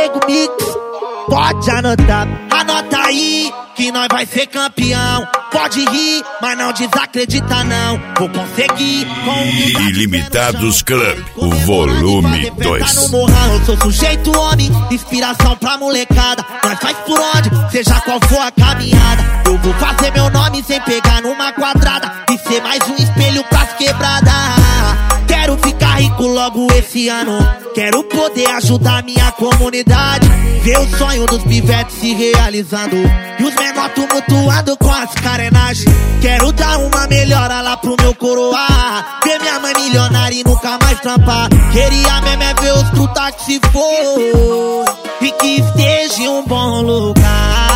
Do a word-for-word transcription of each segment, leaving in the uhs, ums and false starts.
Diego Mix, pode anotar, anota aí que nós vai ser campeão. Pode rir, mas não desacredita não. Vou conseguir com humildade. Ilimitados Club, o volume dois. No morrão, eu sou sujeito homem, inspiração pra molecada. Nós faz por onde, seja qual for a caminhada. Eu vou fazer meu nome sem pegar numa quadrada e ser mais um espelho pras quebradas. Quero ficar rico logo esse ano. Quero poder ajudar minha comunidade. Ver o sonho dos pivetes se realizando e os menores tumultuando com as carenagens. Quero dar uma melhora lá pro meu coroar. Ver minha mãe milionária e nunca mais trampar. Queria mesmo é ver os truta que se for e que esteja em um bom lugar.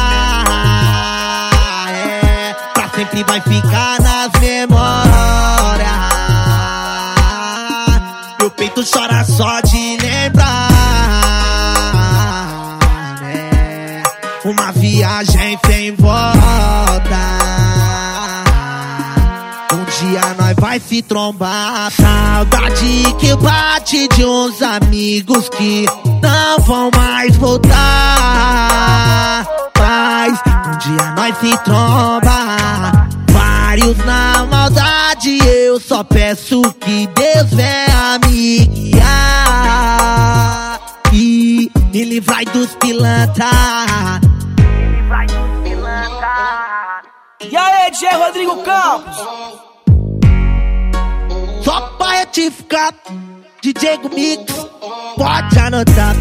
É, pra sempre vai ficar nas memórias. Meu peito chora só de lembrar, né? Uma viagem sem volta. Um dia nós vai se trombar. Saudade que bate de uns amigos que não vão mais voltar. Mas um dia nós se tromba. Vários na maldade, eu só peço que Deus venha me guiar e me livrai dos pilantra. E aí, D J Rodrigo Campos? Só pra retificar, D J Mix, pode anotar.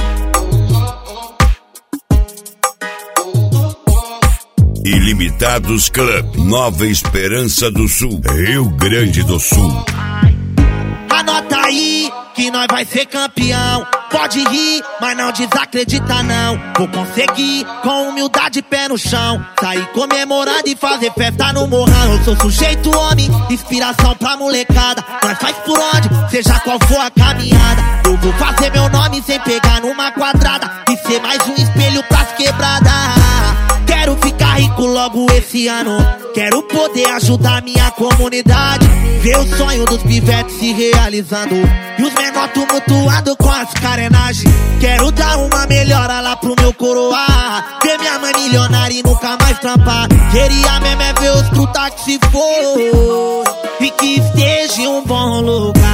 Ilimitados Club, Nova Esperança do Sul, Rio Grande do Sul. Anota aí que nós vai ser campeão. Pode rir, mas não desacredita não. Vou conseguir com humildade, pé no chão. Sair comemorando e fazer festa no morrão. Eu sou sujeito homem, inspiração pra molecada. Nós faz por onde, seja qual for a caminhada. Eu vou fazer meu nome sem pegar numa quadrada e ser mais um espelho pras quebradas. Quero ficar rico logo esse ano. Quero poder ajudar minha comunidade. Ver o sonho dos pivetes se realizando e os menores tumultuando com as carenagens. Quero dar uma melhora lá pro meu coroar. Ver minha mãe milionária e nunca mais trampar. Queria mesmo é ver os truta que se for e que esteja em um bom lugar.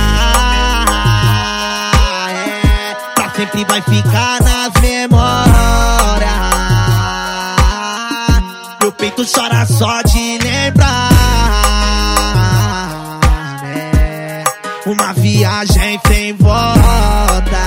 É, pra sempre vai ficar nas memórias. Meu peito chora só de lembrar, né? Uma viagem sem volta.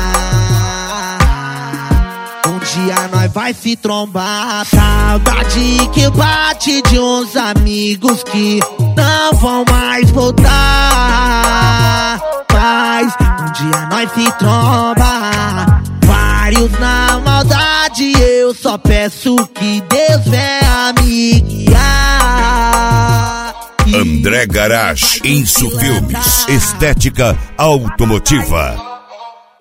Um dia nós vai se trombar. Saudade que bate de uns amigos que não vão mais voltar. Mas um dia nós se tromba. Vários na maldade, eu só peço que Deus venha me guiar. André Garage, Isso Filmes, estética automotiva.